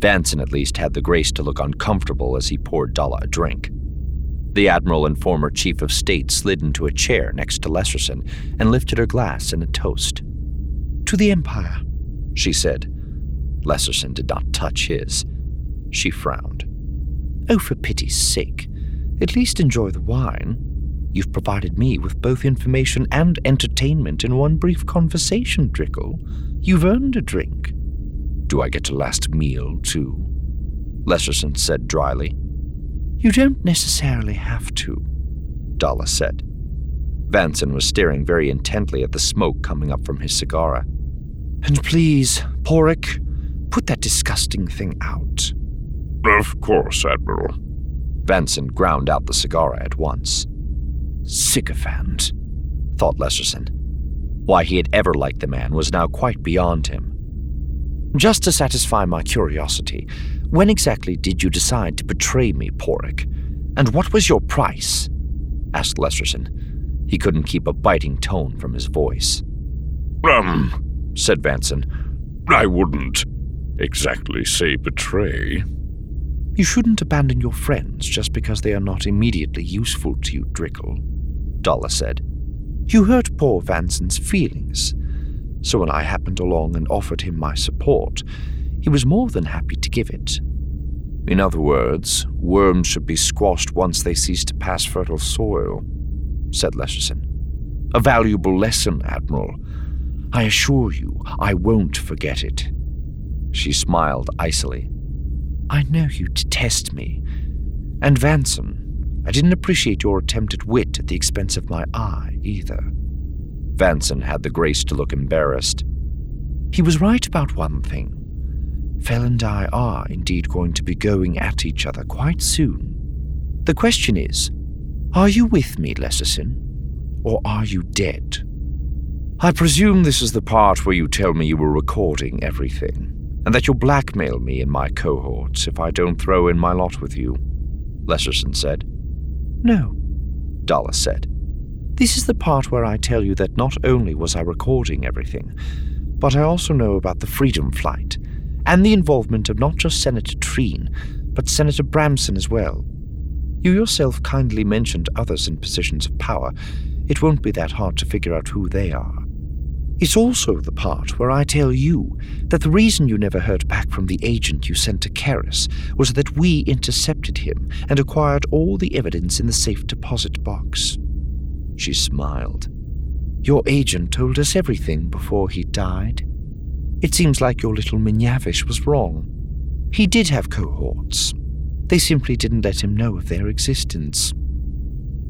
Vanson at least had the grace to look uncomfortable as he poured Dalla a drink. The Admiral and former Chief of State slid into a chair next to Lesserson and lifted her glass in a toast. "To the Empire," she said. Lesserson did not touch his. She frowned. "Oh, for pity's sake, at least enjoy the wine. You've provided me with both information and entertainment in one brief conversation, Drickle. You've earned a drink." "Do I get a last meal, too?" Lesserson said dryly. "You don't necessarily have to," Dalla said. Vanson was staring very intently at the smoke coming up from his cigar. "And please, Porrick, put that disgusting thing out." "Of course, Admiral." Vanson ground out the cigar at once. Sycophant, thought Lesserson. Why he had ever liked the man was now quite beyond him. "Just to satisfy my curiosity, when exactly did you decide to betray me, Porrick? And what was your price?" asked Lesserson. He couldn't keep a biting tone from his voice. Said Vanson, "I wouldn't exactly say betray." "You shouldn't abandon your friends just because they are not immediately useful to you, Drickle," Dalla said. "You hurt poor Vanson's feelings, so when I happened along and offered him my support, he was more than happy to give it." "In other words, worms should be squashed once they cease to pass fertile soil," said Lesserson. "A valuable lesson, Admiral. I assure you, I won't forget it." She smiled icily. "I know you detest me. And Vanson, I didn't appreciate your attempt at wit at the expense of my eye, either." Vanson had the grace to look embarrassed. "He was right about one thing. Fell and I are indeed going to be going at each other quite soon. The question is, are you with me, Lesserson, or are you dead?" "I presume this is the part where you tell me you were recording everything, and that you'll blackmail me and my cohorts if I don't throw in my lot with you," Lesserson said. "No," Dalla said. "This is the part where I tell you that not only was I recording everything, but I also know about the Freedom Flight, and the involvement of not just Senator Treen, but Senator Bramson as well. You yourself kindly mentioned others in positions of power. It won't be that hard to figure out who they are. It's also the part where I tell you that the reason you never heard back from the agent you sent to Karis was that we intercepted him and acquired all the evidence in the safe deposit box." She smiled. "Your agent told us everything before he died. It seems like your little Minyavish was wrong. He did have cohorts. They simply didn't let him know of their existence.